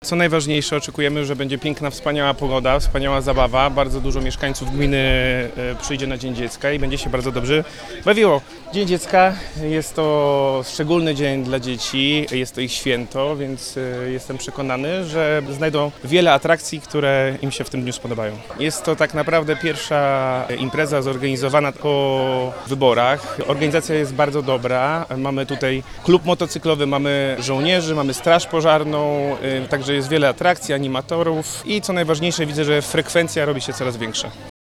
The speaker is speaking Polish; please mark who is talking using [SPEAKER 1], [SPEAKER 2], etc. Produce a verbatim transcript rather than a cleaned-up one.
[SPEAKER 1] Co najważniejsze, oczekujemy, że będzie piękna, wspaniała pogoda, wspaniała zabawa. Bardzo dużo mieszkańców gminy e, przyjdzie na Dzień Dziecka i będzie się bardzo dobrze bawiło. Dzień Dziecka jest to szczególny dzień dla dzieci, jest to ich święto, więc e, jestem przekonany, że znajdą wiele atrakcji, które im się w tym dniu spodobają. Jest to tak naprawdę pierwsza impreza zorganizowana po wyborach. Organizacja jest bardzo dobra. Mamy tutaj klub motocyklowy, mamy żołnierzy, mamy straż pożarną, e, także jest wiele atrakcji, animatorów i co najważniejsze, widzę, że frekwencja robi się coraz większa.